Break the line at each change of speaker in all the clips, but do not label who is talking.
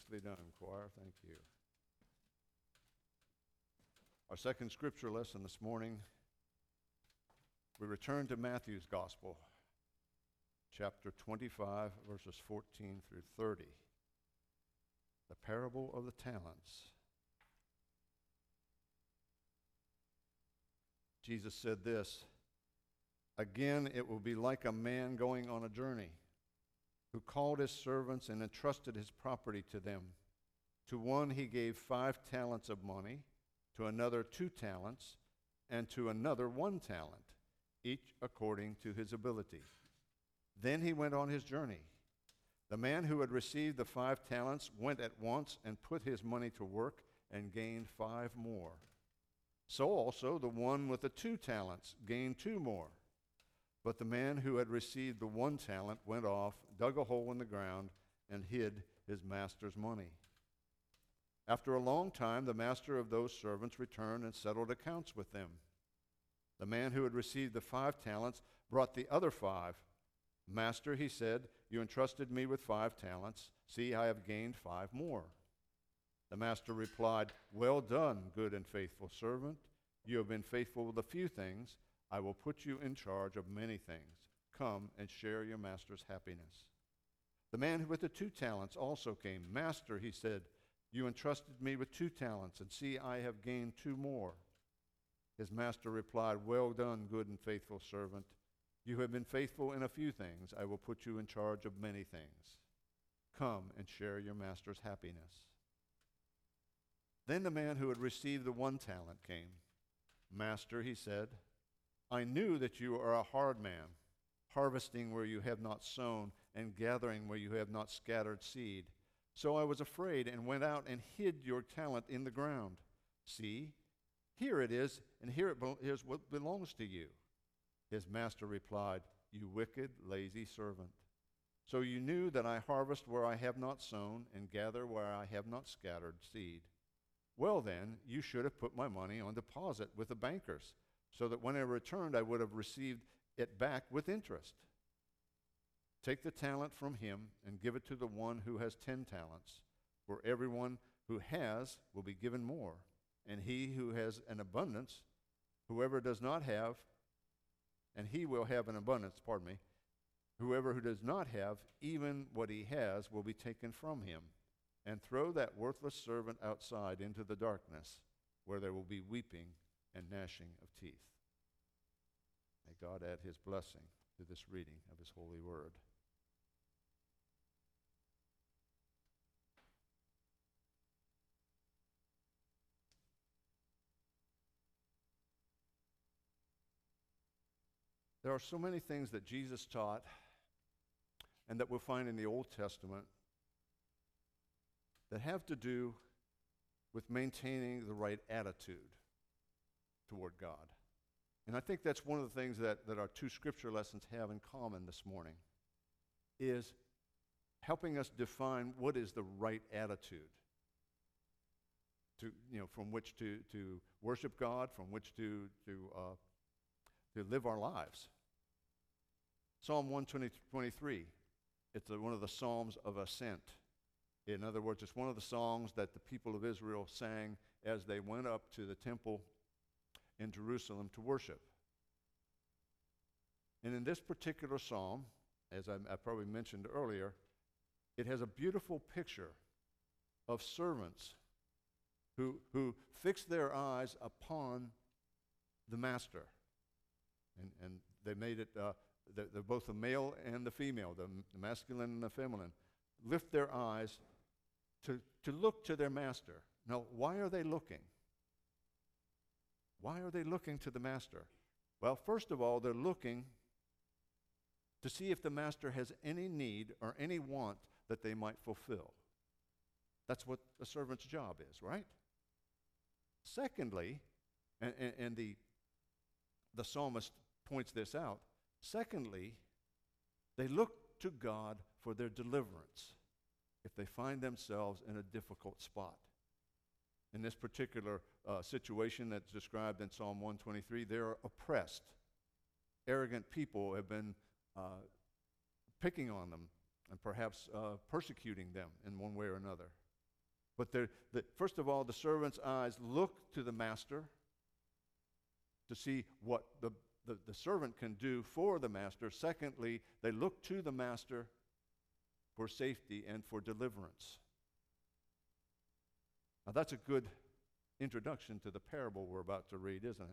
Beautifully done, choir. Thank you. Our second scripture lesson this morning, we return to Matthew's Gospel, chapter 25, verses 14 through 30. The parable of the talents. Jesus said this, "Again, it will be like a man going on a journey, who called his servants and entrusted his property to them. To one he gave 5 talents of money, to another 2 talents, and to another 1 talent, each according to his ability. Then he went on his journey. The man who had received the 5 talents went at once and put his money to work and gained 5 more. So also the one with the 2 talents gained 2 more. But the man who had received the 1 talent went off, dug a hole in the ground, and hid his master's money. After a long time, the master of those servants returned and settled accounts with them. The man who had received the 5 talents brought the other 5. 'Master,' he said, 'you entrusted me with 5 talents. See, I have gained 5 more.' The master replied, 'Well done, good and faithful servant. You have been faithful with a few things. I will put you in charge of many things. Come and share your master's happiness.' The man with the 2 talents also came. 'Master,' he said, 'you entrusted me with 2 talents, and see, I have gained 2 more.' His master replied, 'Well done, good and faithful servant. You have been faithful in a few things. I will put you in charge of many things. Come and share your master's happiness.' Then the man who had received the 1 talent came. 'Master,' he said, 'I knew that you are a hard man, harvesting where you have not sown and gathering where you have not scattered seed. So I was afraid and went out and hid your talent in the ground. See, here it is, and here's what belongs to you.' His master replied, 'You wicked, lazy servant. So you knew that I harvest where I have not sown and gather where I have not scattered seed. Well then, you should have put my money on deposit with the bankers, so that when I returned I would have received it back with interest. Take the talent from him and give it to the one who has 10 talents. For everyone who has will be given more, and he who has an abundance, whoever does not have, and he will have an abundance, whoever who does not have, even what he has will be taken from him. And throw that worthless servant outside into the darkness, where there will be weeping and gnashing of teeth.'" May God add his blessing to this reading of his holy word. There are so many things that Jesus taught and that we'll find in the Old Testament that have to do with maintaining the right attitude toward God. And I think that's one of the things that our 2 scripture lessons have in common this morning, is helping us define what is the right attitude from which to worship God, from which to live our lives. Psalm 123, it's one of the Psalms of Ascent. In other words, it's one of the songs that the people of Israel sang as they went up to the temple in Jerusalem to worship. And in this particular psalm, as I probably mentioned earlier, it has a beautiful picture of servants who fix their eyes upon the master. And they made it, they're both the male and the female, the masculine and the feminine, lift their eyes to look to their master. Now, why are they looking? Why are they looking to the master? Well, first of all, they're looking to see if the master has any need or any want that they might fulfill. That's what a servant's job is, right? Secondly, and the psalmist points this out, secondly, they look to God for their deliverance if they find themselves in a difficult spot. In this particular situation that's described in Psalm 123, they're oppressed. Arrogant people have been picking on them and perhaps persecuting them in one way or another. But first of all, the servant's eyes look to the master to see what the servant can do for the master. Secondly, they look to the master for safety and for deliverance. Now that's a good introduction to the parable we're about to read, isn't it?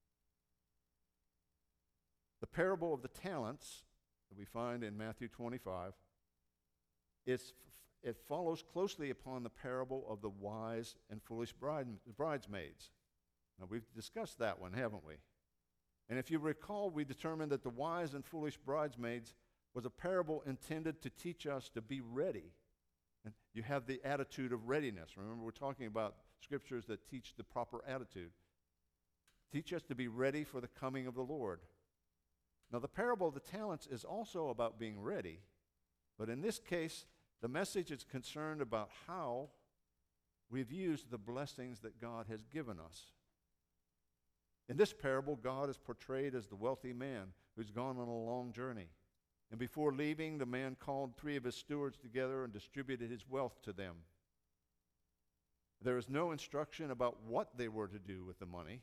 The parable of the talents that we find in Matthew 25, it follows closely upon the parable of the wise and foolish bridesmaids. Now, we've discussed that one, haven't we? And if you recall, we determined that the wise and foolish bridesmaids was a parable intended to teach us to be ready. And you have the attitude of readiness. Remember, we're talking about scriptures that teach the proper attitude. Teach us to be ready for the coming of the Lord. Now, the parable of the talents is also about being ready, but in this case, the message is concerned about how we've used the blessings that God has given us. In this parable, God is portrayed as the wealthy man who's gone on a long journey. And before leaving, the man called 3 of his stewards together and distributed his wealth to them. There is no instruction about what they were to do with the money,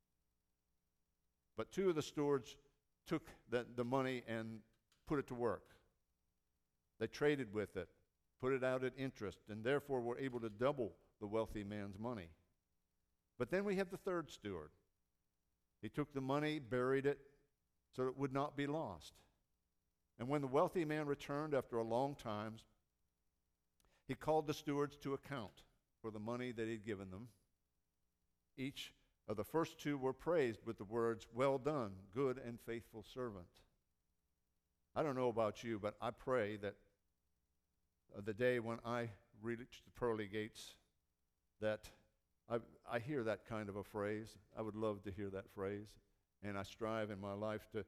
but 2 of the stewards took the money and put it to work. They traded with it, put it out at interest, and therefore were able to double the wealthy man's money. But then we have the 3rd steward. He took the money, buried it, so it would not be lost. And when the wealthy man returned after a long time, he called the stewards to account for the money that he'd given them. Each of the first 2 were praised with the words, "Well done, good and faithful servant." I don't know about you, but I pray that the day when I reach the pearly gates, that I hear that kind of a phrase. I would love to hear that phrase, and I strive in my life to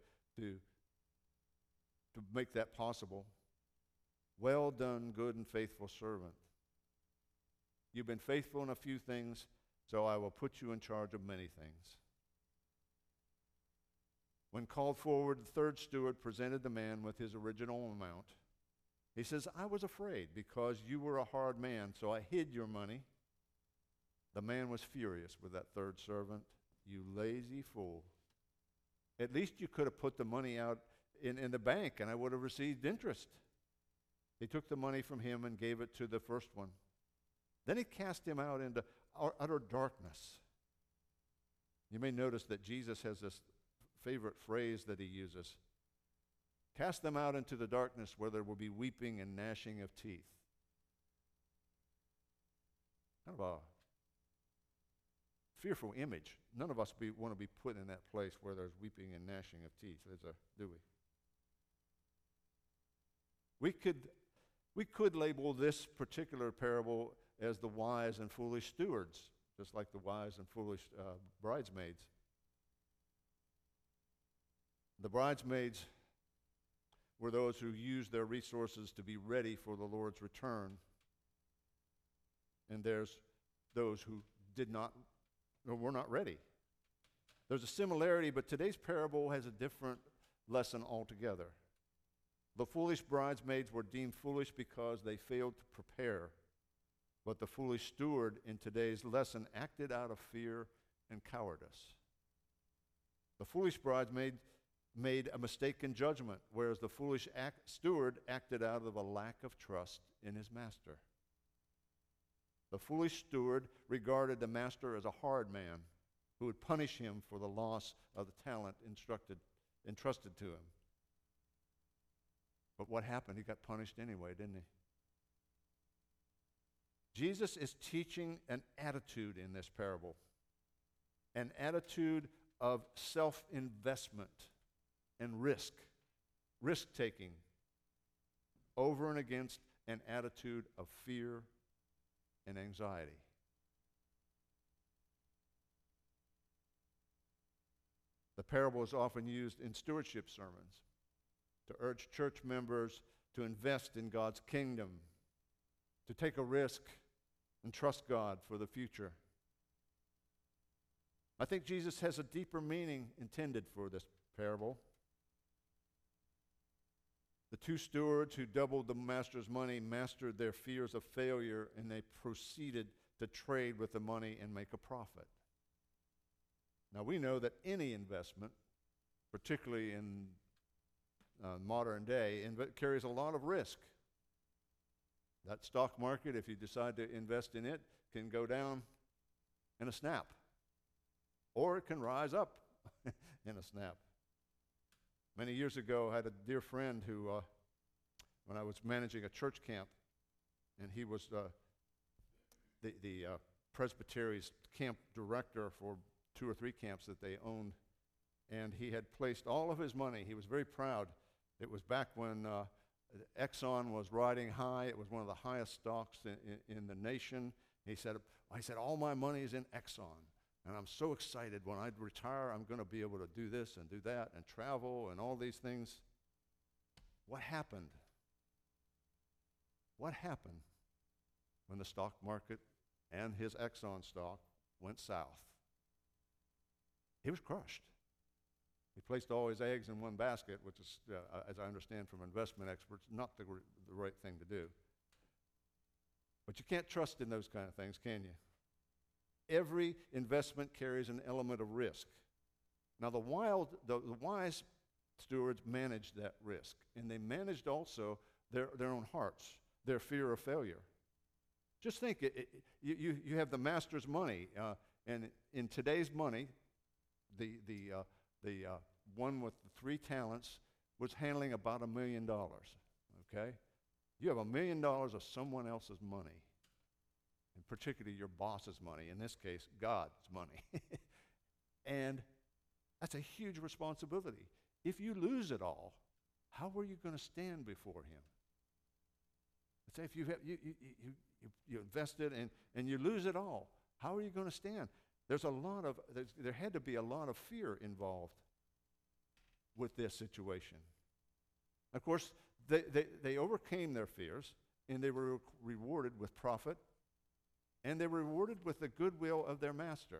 make that possible. Well done, good and faithful servant. You've been faithful in a few things, so I will put you in charge of many things. When called forward, the 3rd steward presented the man with his original amount. He says, "I was afraid because you were a hard man, so I hid your money." The man was furious with that 3rd servant. "You lazy fool. At least you could have put the money out in the bank and I would have received interest." He took the money from him and gave it to the first one. Then he cast him out into utter darkness. You may notice that Jesus has this favorite phrase that he uses. Cast them out into the darkness where there will be weeping and gnashing of teeth. Kind of a fearful image. None of us want to be put in that place where there's weeping and gnashing of teeth, do we? We could label this particular parable as the wise and foolish stewards, just like the wise and foolish bridesmaids. The bridesmaids were those who used their resources to be ready for the Lord's return. And there's those who were not ready. There's a similarity, but today's parable has a different lesson altogether. The foolish bridesmaids were deemed foolish because they failed to prepare. But the foolish steward in today's lesson acted out of fear and cowardice. The foolish bridesmaid made a mistaken judgment, whereas the foolish steward acted out of a lack of trust in his master. The foolish steward regarded the master as a hard man who would punish him for the loss of the talent entrusted to him. But what happened? He got punished anyway, didn't he? Jesus is teaching an attitude in this parable, an attitude of self-investment and risk-taking, over and against an attitude of fear and anxiety. The parable is often used in stewardship sermons to urge church members to invest in God's kingdom, to take a risk and trust God for the future. I think Jesus has a deeper meaning intended for this parable. The two stewards who doubled the master's money mastered their fears of failure, and they proceeded to trade with the money and make a profit. Now, we know that any investment, particularly in modern day, carries a lot of risk. That stock market, if you decide to invest in it, can go down in a snap, or it can rise up in a snap. Many years ago, I had a dear friend who, when I was managing a church camp, and he was the Presbytery's camp director for 2 or 3 camps that they owned, and he had placed all of his money. He was very proud. It was back when Exxon was riding high. It was one of the highest stocks in the nation. He said, all my money is in Exxon. And I'm so excited when I retire, I'm going to be able to do this and do that and travel and all these things. What happened? What happened when the stock market and his Exxon stock went south? He was crushed. He placed all his eggs in one basket, which is, as I understand from investment experts, not the right thing to do. But you can't trust in those kind of things, can you? Every investment carries an element of risk. Now, the wise stewards managed that risk, and they managed also their own hearts, their fear of failure. Just think, you have the master's money, and in today's money, the one with the 3 talents was handling about $1 million, okay? You have $1 million of someone else's money, and particularly your boss's money, in this case, God's money. And that's a huge responsibility. If you lose it all, how are you going to stand before him? Let's say if you invested and you lose it all, how are you going to stand? There had to be a lot of fear involved with this situation. Of course, they overcame their fears, and they were rewarded with profit, and they were rewarded with the goodwill of their master.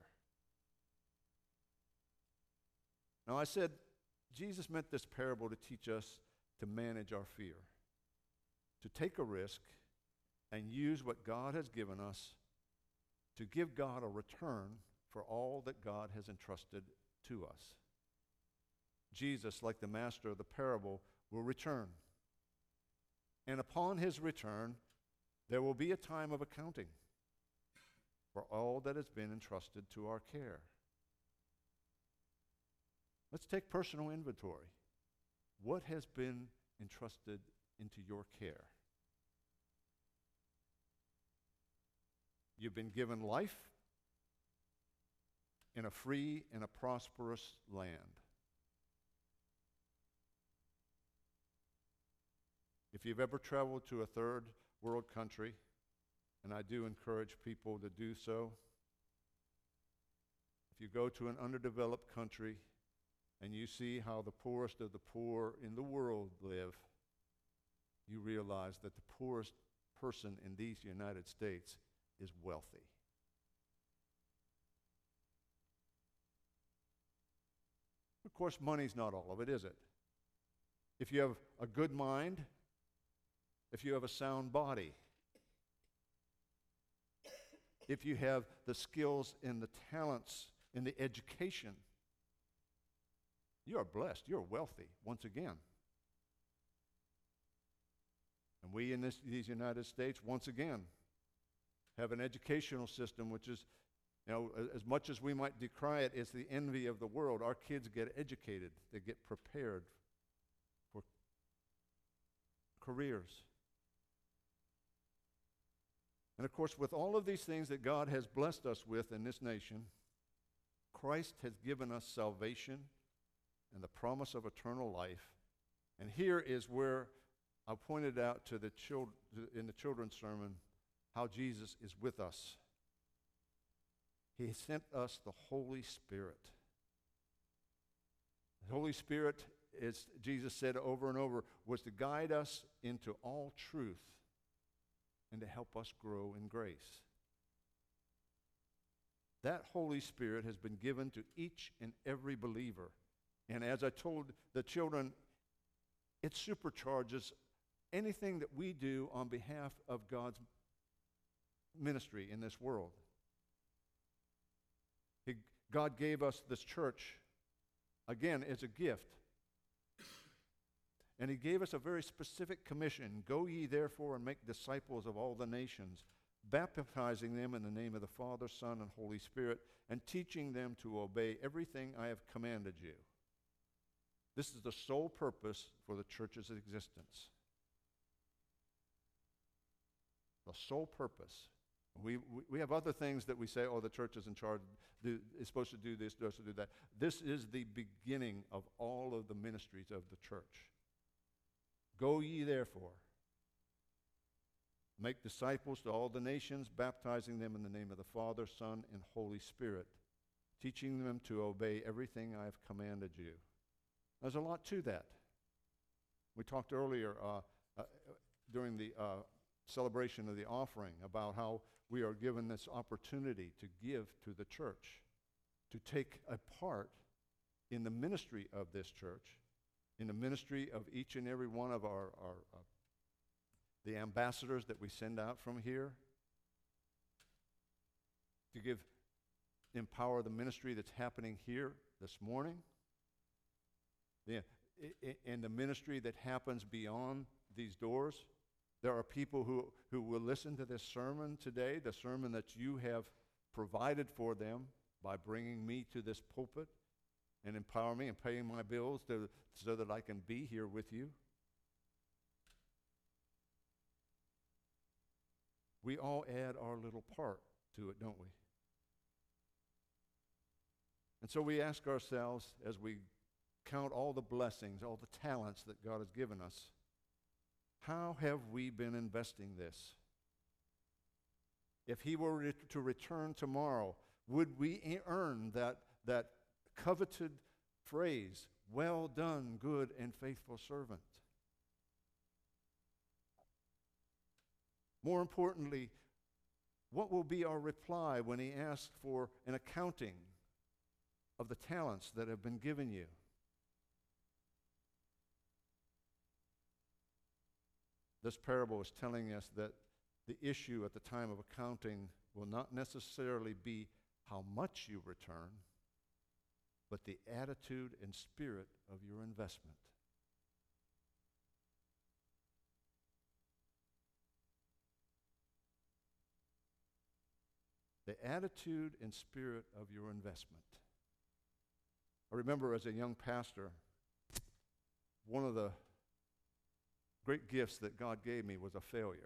Now, I said Jesus meant this parable to teach us to manage our fear, to take a risk and use what God has given us to give God a return for all that God has entrusted to us. Jesus, like the master of the parable, will return. And upon his return, there will be a time of accounting for all that has been entrusted to our care. Let's take personal inventory. What has been entrusted into your care? You've been given life in a free and a prosperous land. If you've ever traveled to a third world country, and I do encourage people to do so, if you go to an underdeveloped country and you see how the poorest of the poor in the world live, you realize that the poorest person in these United States is wealthy. Of course, money's not all of it, is it? If you have a good mind, if you have a sound body, if you have the skills and the talents and the education, you are blessed. You're wealthy, once again. And we in these United States, once again, have an educational system which is, as much as we might decry it, it's the envy of the world. Our kids get educated. They get prepared for careers. And of course, with all of these things that God has blessed us with in this nation, Christ has given us salvation and the promise of eternal life. And here is where I pointed out to in the children's sermon how Jesus is with us. He sent us the Holy Spirit. The Holy Spirit, as Jesus said over and over, was to guide us into all truth and to help us grow in grace. That Holy Spirit has been given to each and every believer. And as I told the children, it supercharges anything that we do on behalf of God's ministry in this world. God gave us this church, again, as a gift. And he gave us a very specific commission. Go ye therefore and make disciples of all the nations, baptizing them in the name of the Father, Son, and Holy Spirit, and teaching them to obey everything I have commanded you. This is the sole purpose for the church's existence. The sole purpose. We have other things that we say, oh, the church is in charge, is supposed to do this, supposed to do that. This is the beginning of all of the ministries of the church. Go ye therefore, make disciples to all the nations, baptizing them in the name of the Father, Son, and Holy Spirit, teaching them to obey everything I have commanded you. There's a lot to that. We talked earlier during the celebration of the offering about how we are given this opportunity to give to the church, to take a part in the ministry of this church, in the ministry of each and every one of our the ambassadors that we send out from here, to empower the ministry that's happening here this morning, and the ministry that happens beyond these doors. There are people who will listen to this sermon today, the sermon that you have provided for them by bringing me to this pulpit and empower me and paying my bills so that I can be here with you. We all add our little part to it, don't we? And so we ask ourselves, as we count all the blessings, all the talents that God has given us, how have we been investing this? If he were to return tomorrow, would we earn that coveted phrase, well done, good and faithful servant? More importantly, what will be our reply when he asks for an accounting of the talents that have been given you? This parable is telling us that the issue at the time of accounting will not necessarily be how much you return, but the attitude and spirit of your investment. The attitude and spirit of your investment. I remember as a young pastor, one of the great gifts that God gave me was a failure.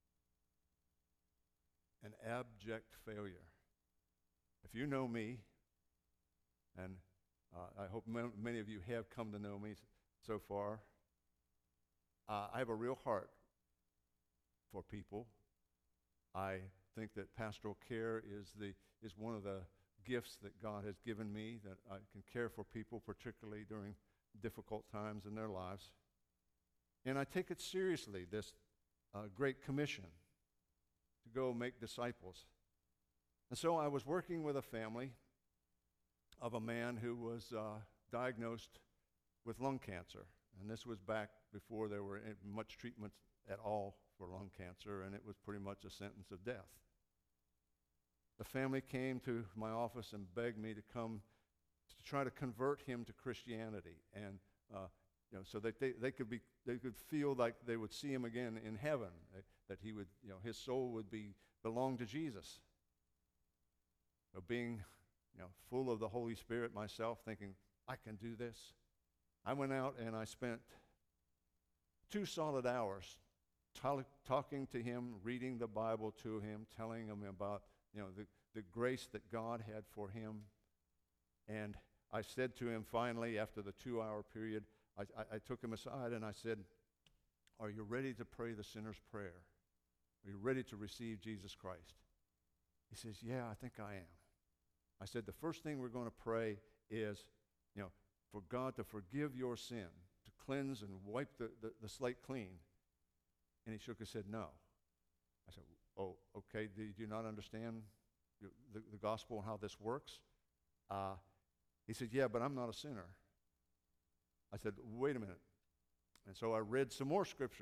An abject failure. If you know me, and I hope many of you have come to know me so far, I have a real heart for people. I think that pastoral care is one of the gifts that God has given me, that I can care for people, particularly during difficult times in their lives. And I take it seriously, this great commission to go make disciples. And so I was working with a family of a man who was diagnosed with lung cancer. And this was back before there were much treatment at all for lung cancer, and it was pretty much a sentence of death. The family came to my office and begged me to come to try to convert him to Christianity, and so that they could feel like they would see him again in heaven, that he would, his soul would belong to Jesus. So being, full of the Holy Spirit myself, thinking I can do this, I went out and I spent 2 solid hours talking to him, reading the Bible to him, telling him about the grace that God had for him. And I said to him finally, after the 2-hour period, I took him aside and I said, are you ready to pray the sinner's prayer? Are you ready to receive Jesus Christ? He says, yeah, I think I am. I said, the first thing we're going to pray is, for God to forgive your sin, to cleanse and wipe the slate clean. And he shook his head, no. I said, oh, okay, do you not understand the gospel and how this works? He said, yeah, but I'm not a sinner. I said, wait a minute. And so I read some more scripture.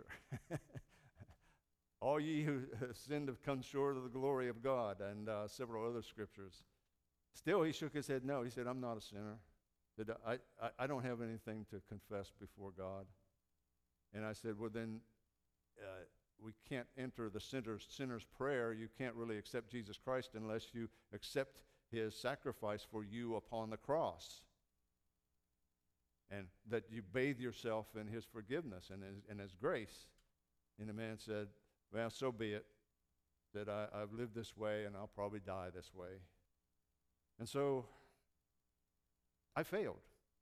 All ye who sinned have come short of the glory of God, and several other scriptures. Still, he shook his head no. He said, I'm not a sinner. I don't have anything to confess before God. And I said, well, then we can't enter the sinner's prayer. You can't really accept Jesus Christ unless you accept his sacrifice for you upon the cross. And that you bathe yourself in his forgiveness and his grace. And the man said, well, so be it, that I've lived this way and I'll probably die this way. And so I failed.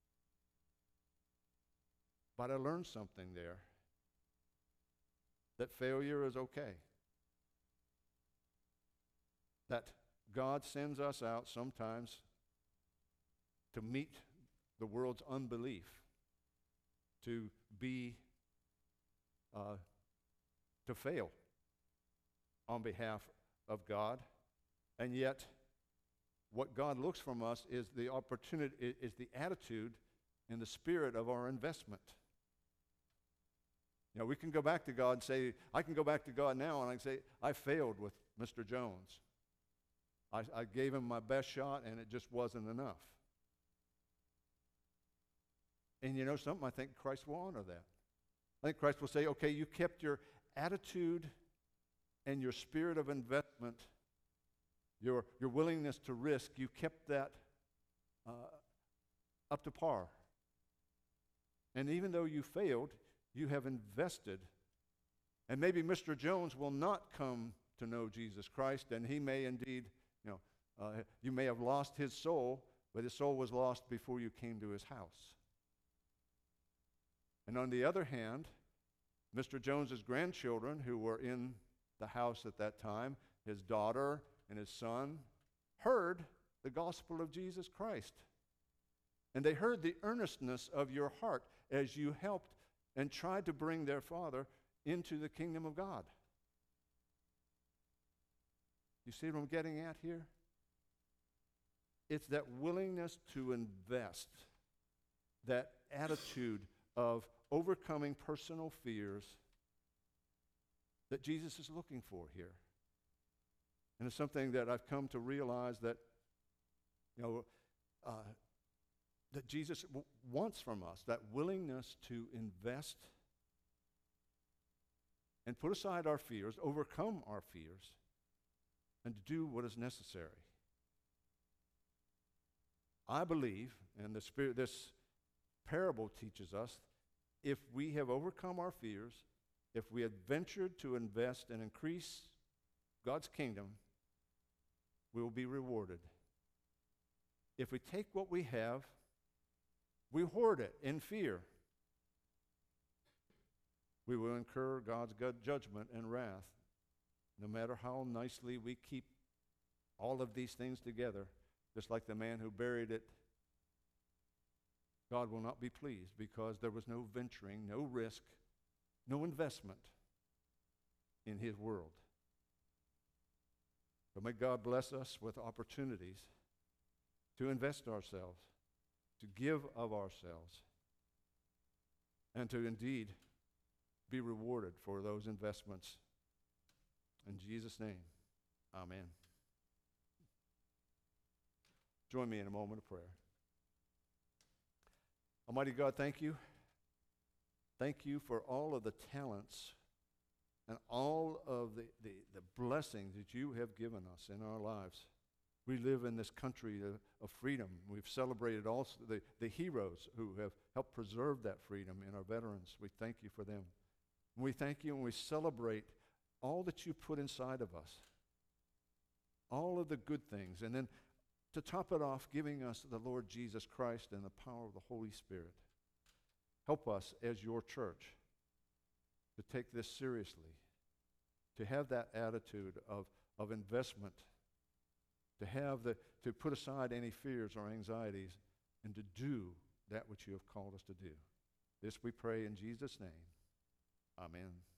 But I learned something there, that failure is okay. That God sends us out sometimes to meet the world's unbelief, to fail on behalf of God. And yet, what God looks from us is the opportunity, is the attitude and the spirit of our investment. You know, we can go back to God and say, I can go back to God now and I can say, I failed with Mr. Jones. I gave him my best shot and it just wasn't enough. And you know something? I think Christ will honor that. I think Christ will say, okay, you kept your attitude and your spirit of investment, your willingness to risk, you kept that up to par. And even though you failed, you have invested. And maybe Mr. Jones will not come to know Jesus Christ, and he may indeed, you may have lost his soul, but his soul was lost before you came to his house. And on the other hand, Mr. Jones's grandchildren who were in the house at that time, his daughter and his son, heard the gospel of Jesus Christ. And they heard the earnestness of your heart as you helped and tried to bring their father into the kingdom of God. You see what I'm getting at here? It's that willingness to invest, that attitude of overcoming personal fears that Jesus is looking for here. And it's something that I've come to realize that, that Jesus wants from us, that willingness to invest and put aside our fears, overcome our fears, and to do what is necessary. I believe, and this parable teaches us, if we have overcome our fears, if we have ventured to invest and increase God's kingdom, we will be rewarded. If we take what we have, we hoard it in fear, we will incur God's judgment and wrath. No matter how nicely we keep all of these things together, just like the man who buried it, God will not be pleased because there was no venturing, no risk, no investment in his world. So may God bless us with opportunities to invest ourselves, to give of ourselves, and to indeed be rewarded for those investments. In Jesus' name, amen. Join me in a moment of prayer. Almighty God, thank you. Thank you for all of the talents and all of the blessings that you have given us in our lives. We live in this country of freedom. We've celebrated also the heroes who have helped preserve that freedom in our veterans. We thank you for them. We thank you and we celebrate all that you put inside of us, all of the good things. And then to top it off, giving us the Lord Jesus Christ and the power of the Holy Spirit. Help us as your church to take this seriously, to have that attitude of investment, to put aside any fears or anxieties, and to do that which you have called us to do. This we pray in Jesus' name. Amen.